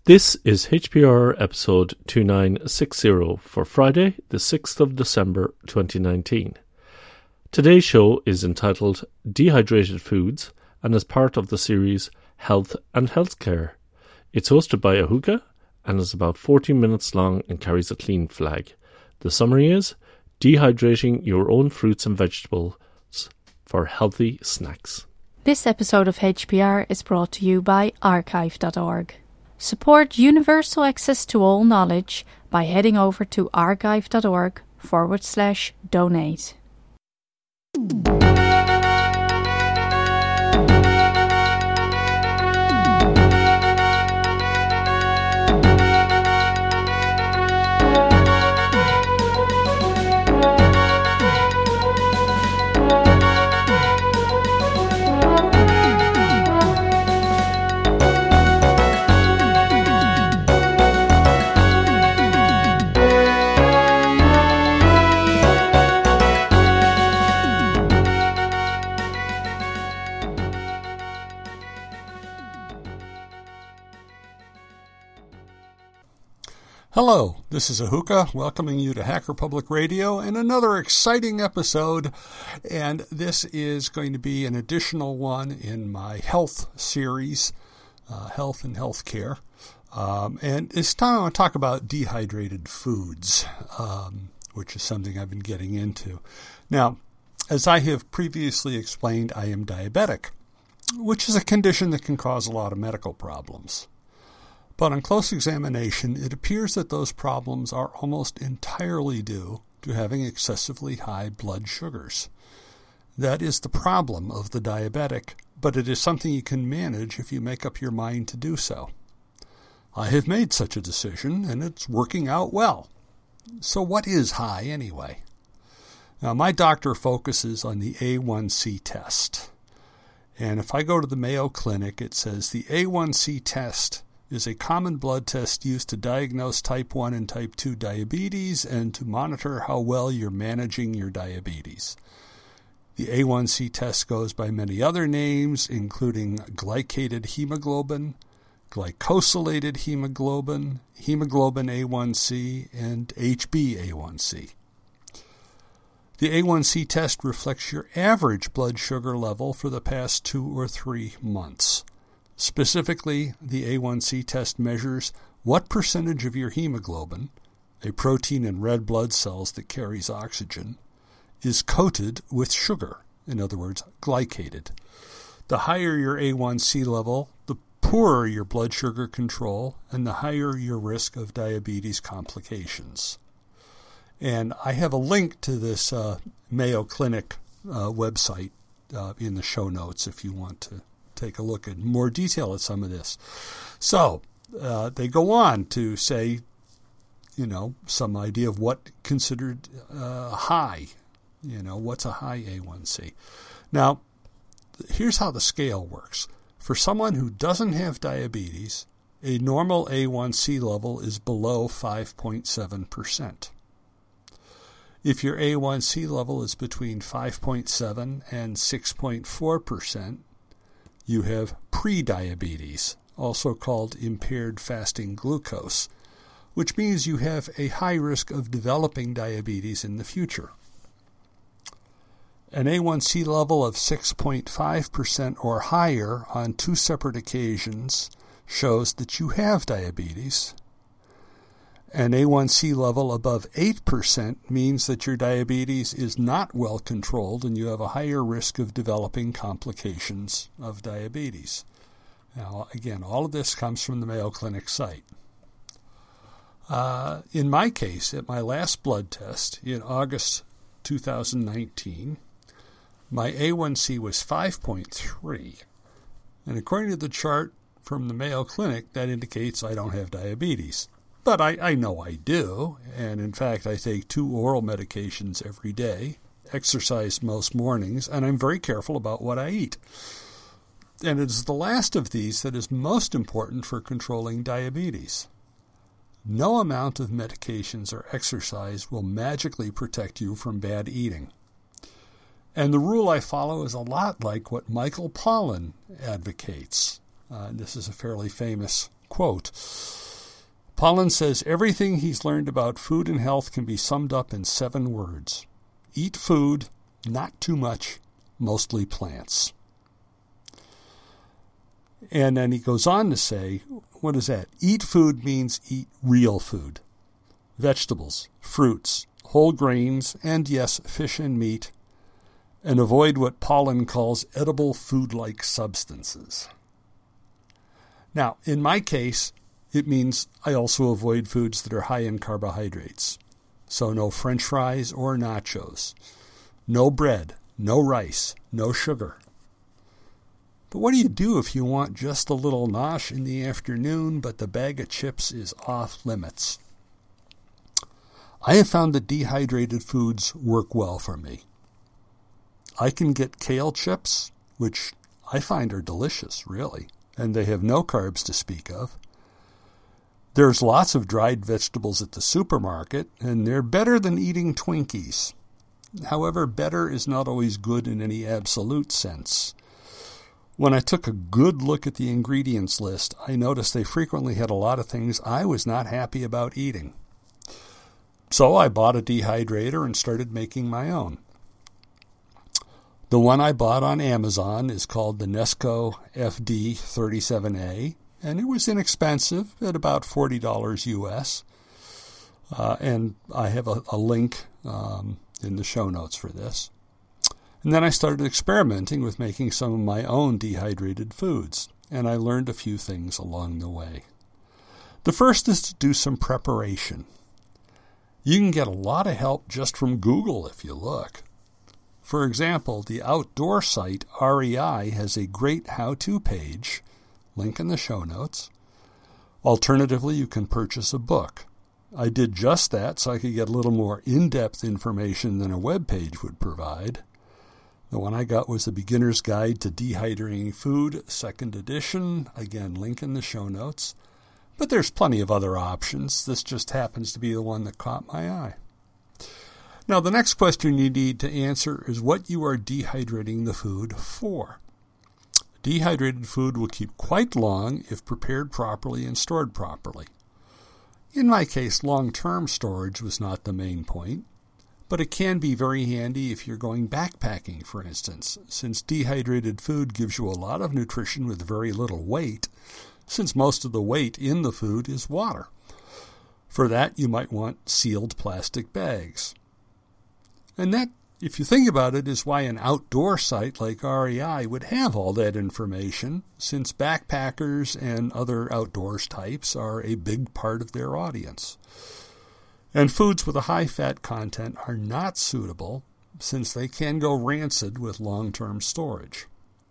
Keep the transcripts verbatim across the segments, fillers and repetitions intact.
This is H P R episode two nine six zero for Friday, the sixth of December twenty nineteen. Today's show is entitled Dehydrated Foods and is part of the series Health and Healthcare. It's hosted by Ahuka and is about fourteen minutes long and carries a clean flag. The summary is dehydrating your own fruits and vegetables for healthy snacks. This episode of H P R is brought to you by archive dot org. Support universal access to all knowledge by heading over to archive.org forward slash donate. Hello, this is Ahuka, welcoming you to Hacker Public Radio and another exciting episode, and this is going to be an additional one in my health series, uh, Health and Healthcare, um, and this time I want to talk about dehydrated foods, um, which is something I've been getting into. Now, as I have previously explained, I am diabetic, which is a condition that can cause a lot of medical problems. But on close examination, it appears that those problems are almost entirely due to having excessively high blood sugars. That is the problem of the diabetic, but it is something you can manage if you make up your mind to do so. I have made such a decision, and it's working out well. So what is high anyway? Now, my doctor focuses on the A one C test. And if I go to the Mayo Clinic, it says the A one C test is a common blood test used to diagnose type one and type two diabetes and to monitor how well you're managing your diabetes. The A one C test goes by many other names, including glycated hemoglobin, glycosylated hemoglobin, hemoglobin A one C, and H b A one C. The A one C test reflects your average blood sugar level for the past two or three months. Specifically, the A one C test measures what percentage of your hemoglobin, a protein in red blood cells that carries oxygen, is coated with sugar, in other words, glycated. The higher your A one C level, the poorer your blood sugar control, and the higher your risk of diabetes complications. And I have a link to this uh, Mayo Clinic uh, website uh, in the show notes if you want to take a look at more detail at some of this. So uh, they go on to say, you know, some idea of what considered uh, high, you know, what's a high A one C. Now, here's how the scale works. For someone who doesn't have diabetes, a normal A one C level is below five point seven percent. If your A one C level is between five point seven and six point four percent, you have prediabetes, also called impaired fasting glucose, which means you have a high risk of developing diabetes in the future. An A one C level of six point five percent or higher on two separate occasions shows that you have diabetes. An A one C level above eight percent means that your diabetes is not well controlled and you have a higher risk of developing complications of diabetes. Now, again, all of this comes from the Mayo Clinic site. Uh, in my case, at my last blood test in August two thousand nineteen, my A one C was five point three. And according to the chart from the Mayo Clinic, that indicates I don't have diabetes. But I, I know I do, and in fact I take two oral medications every day, exercise most mornings, and I'm very careful about what I eat. And it is the last of these that is most important for controlling diabetes. No amount of medications or exercise will magically protect you from bad eating. And the rule I follow is a lot like what Michael Pollan advocates. Uh, this is a fairly famous quote. Pollan says everything he's learned about food and health can be summed up in seven words. Eat food, not too much, mostly plants. And then he goes on to say, what is that? Eat food means eat real food. Vegetables, fruits, whole grains, and yes, fish and meat, and avoid what Pollan calls edible food-like substances. Now, in my case, it means I also avoid foods that are high in carbohydrates. So no French fries or nachos, no bread, no rice, no sugar. But what do you do if you want just a little nosh in the afternoon, but the bag of chips is off limits? I have found that dehydrated foods work well for me. I can get kale chips, which I find are delicious, really, and they have no carbs to speak of. There's lots of dried vegetables at the supermarket, and they're better than eating Twinkies. However, better is not always good in any absolute sense. When I took a good look at the ingredients list, I noticed they frequently had a lot of things I was not happy about eating. So I bought a dehydrator and started making my own. The one I bought on Amazon is called the Nesco F D thirty-seven A, and it was inexpensive at about forty dollars U S. Uh, and I have a, a link um, in the show notes for this. And then I started experimenting with making some of my own dehydrated foods, and I learned a few things along the way. The first is to do some preparation. You can get a lot of help just from Google if you look. For example, the outdoor site R E I has a great how-to page, link in the show notes. Alternatively, you can purchase a book. I did just that so I could get a little more in-depth information than a web page would provide. The one I got was The Beginner's Guide to Dehydrating Food, second edition. Again, link in the show notes. But there's plenty of other options. This just happens to be the one that caught my eye. Now, the next question you need to answer is what you are dehydrating the food for. Dehydrated food will keep quite long if prepared properly and stored properly. In my case, long-term storage was not the main point. But it can be very handy if you're going backpacking, for instance, since dehydrated food gives you a lot of nutrition with very little weight, since most of the weight in the food is water. For that, you might want sealed plastic bags. And that, if you think about it, is why an outdoor site like R E I would have all that information, since backpackers and other outdoors types are a big part of their audience. And foods with a high fat content are not suitable since they can go rancid with long-term storage.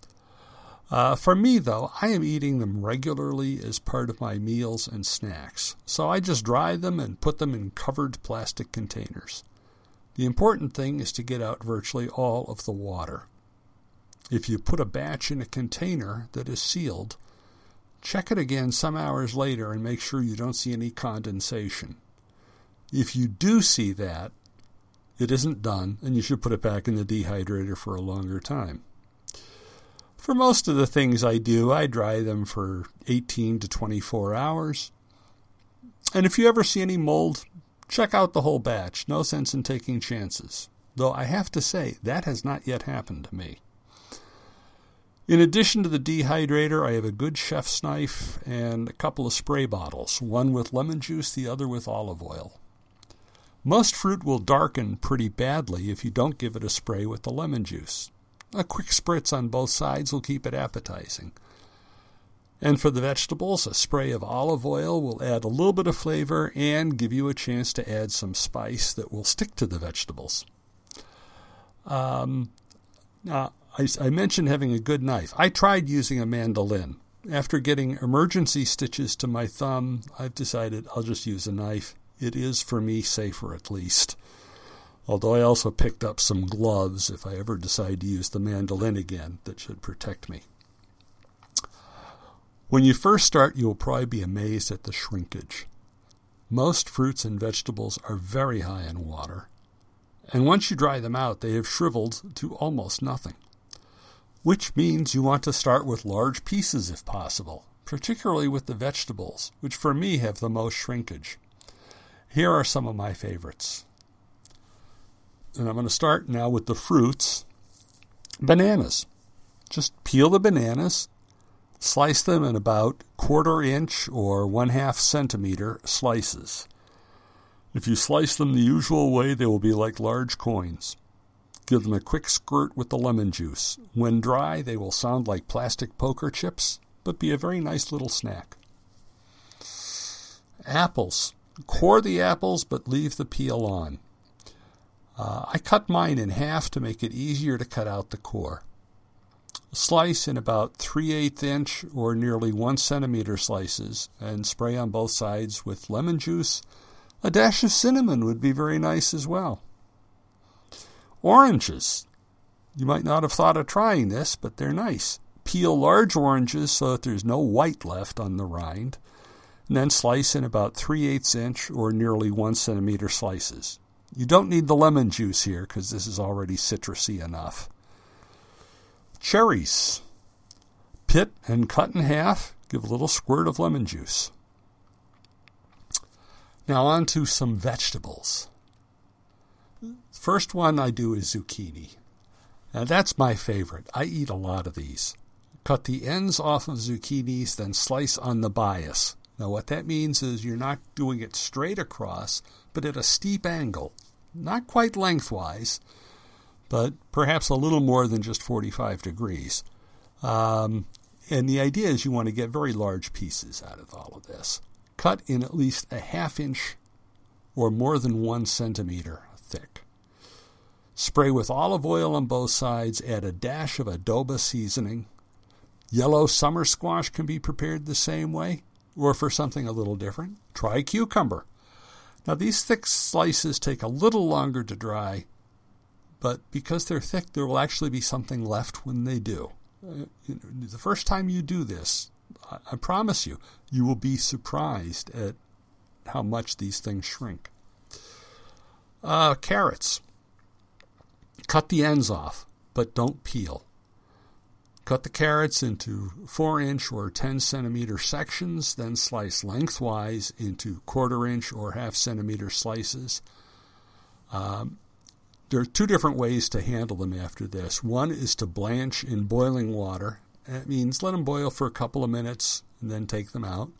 Uh, for me, though, I am eating them regularly as part of my meals and snacks, so I just dry them and put them in covered plastic containers. The important thing is to get out virtually all of the water. If you put a batch in a container that is sealed, check it again some hours later and make sure you don't see any condensation. If you do see that, it isn't done, and you should put it back in the dehydrator for a longer time. For most of the things I do, I dry them for eighteen to twenty-four hours. And if you ever see any mold, check out the whole batch. No sense in taking chances. Though I have to say, that has not yet happened to me. In addition to the dehydrator, I have a good chef's knife and a couple of spray bottles, one with lemon juice, the other with olive oil. Most fruit will darken pretty badly if you don't give it a spray with the lemon juice. A quick spritz on both sides will keep it appetizing. And for the vegetables, a spray of olive oil will add a little bit of flavor and give you a chance to add some spice that will stick to the vegetables. Um, uh, I, I mentioned having a good knife. I tried using a mandolin. After getting emergency stitches to my thumb, I've decided I'll just use a knife. It is, for me, safer at least. Although I also picked up some gloves if I ever decide to use the mandolin again that should protect me. When you first start, you will probably be amazed at the shrinkage. Most fruits and vegetables are very high in water, and once you dry them out, they have shriveled to almost nothing, which means you want to start with large pieces if possible, particularly with the vegetables, which for me have the most shrinkage. Here are some of my favorites. And I'm going to start now with the fruits. Bananas. Just peel the bananas, slice them in about quarter inch or one half centimeter slices. If you slice them the usual way, they will be like large coins. Give them a quick squirt with the lemon juice. When dry, they will sound like plastic poker chips, but be a very nice little snack. Apples. Core the apples, but leave the peel on. Uh, I cut mine in half to make it easier to cut out the core. Slice in about three eighths inch or nearly one centimeter slices and spray on both sides with lemon juice. A dash of cinnamon would be very nice as well. Oranges. You might not have thought of trying this, but they're nice. Peel large oranges so that there's no white left on the rind, and then slice in about three eighths inch or nearly one centimeter slices. You don't need the lemon juice here because this is already citrusy enough. Cherries. Pit and cut in half. Give a little squirt of lemon juice. Now on to some vegetables. First one I do is zucchini. Now that's my favorite. I eat a lot of these. Cut the ends off of zucchinis, then slice on the bias. Now what that means is you're not doing it straight across, but at a steep angle. Not quite lengthwise, but perhaps a little more than just forty-five degrees. Um, and the idea is you want to get very large pieces out of all of this. Cut in at least a half inch or more than one centimeter thick. Spray with olive oil on both sides. Add a dash of adobo seasoning. Yellow summer squash can be prepared the same way, or for something a little different, try cucumber. Now these thick slices take a little longer to dry, but because they're thick, there will actually be something left when they do. Uh, you know, the first time you do this, I, I promise you, you will be surprised at how much these things shrink. Uh, carrots. Cut the ends off, but don't peel. Cut the carrots into four inch or ten centimeter sections, then slice lengthwise into quarter inch or half centimeter slices. Um, there are two different ways to handle them after this. One is to blanch in boiling water. That means let them boil for a couple of minutes and then take them out.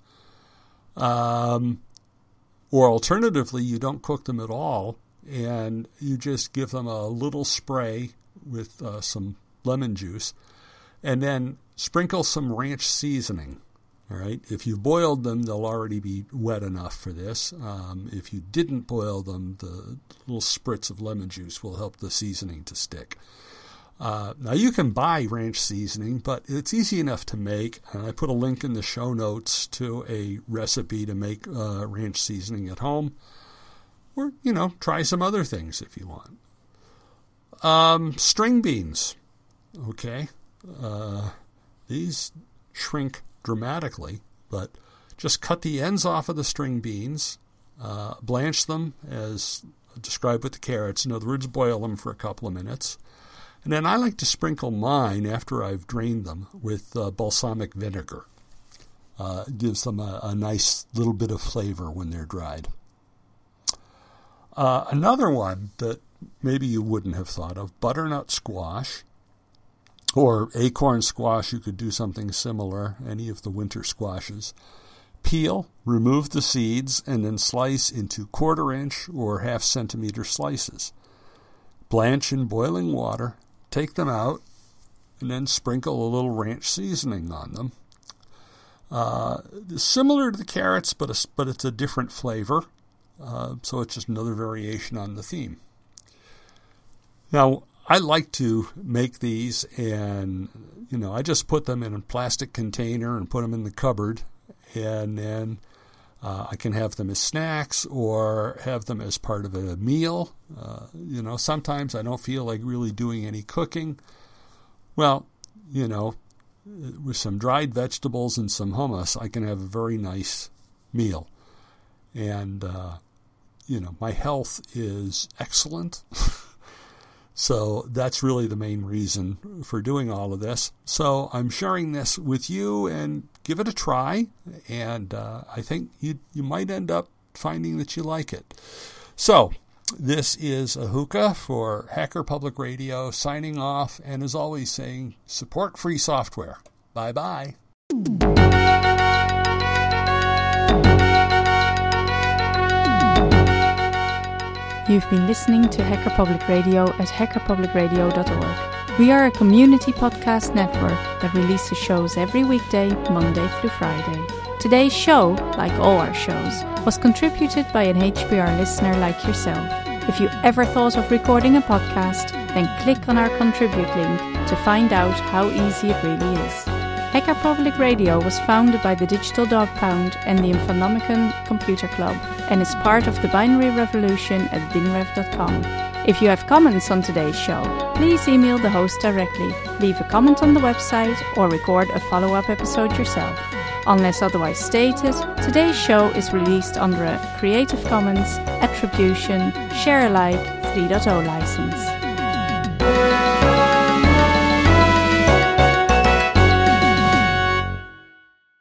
Um, or alternatively, you don't cook them at all and you just give them a little spray with uh, some lemon juice. And then sprinkle some ranch seasoning. All right. If you boiled them, they'll already be wet enough for this. Um, if you didn't boil them, the little spritz of lemon juice will help the seasoning to stick. Uh, now you can buy ranch seasoning, but it's easy enough to make. And I put a link in the show notes to a recipe to make uh, ranch seasoning at home. Or, you know, try some other things if you want. Um, string beans. Okay. Uh, these shrink dramatically, but just cut the ends off of the string beans, uh, blanch them as described with the carrots. In other words, boil them for a couple of minutes. And then I like to sprinkle mine after I've drained them with uh, balsamic vinegar. Uh, it gives them a, a nice little bit of flavor when they're dried. Uh, another one that maybe you wouldn't have thought of, butternut squash. Or acorn squash, you could do something similar, any of the winter squashes. Peel, remove the seeds, and then slice into quarter inch or half centimeter slices. Blanch in boiling water, take them out, and then sprinkle a little ranch seasoning on them. Uh, similar to the carrots, but, a, but it's a different flavor, uh, so it's just another variation on the theme. Now, I like to make these and, you know, I just put them in a plastic container and put them in the cupboard, and then uh, I can have them as snacks or have them as part of a meal. Uh, you know, sometimes I don't feel like really doing any cooking. Well, you know, with some dried vegetables and some hummus, I can have a very nice meal. And, uh, you know, my health is excellent. So that's really the main reason for doing all of this. So I'm sharing this with you, and give it a try. And uh, I think you you might end up finding that you like it. So this is Ahuka for Hacker Public Radio, signing off, and as always saying, support free software. Bye-bye. You've been listening to Hacker Public Radio at hacker public radio dot org. We are a community podcast network that releases shows every weekday, Monday through Friday. Today's show, like all our shows, was contributed by an H P R listener like yourself. If you ever thought of recording a podcast, then click on our contribute link to find out how easy it really is. Hacker Public Radio was founded by the Digital Dog Pound and the Infonomicon Computer Club and is part of the binary revolution at binrev dot com. If you have comments on today's show, please email the host directly, leave a comment on the website, or record a follow-up episode yourself. Unless otherwise stated, today's show is released under a Creative Commons Attribution Share Alike three point oh license.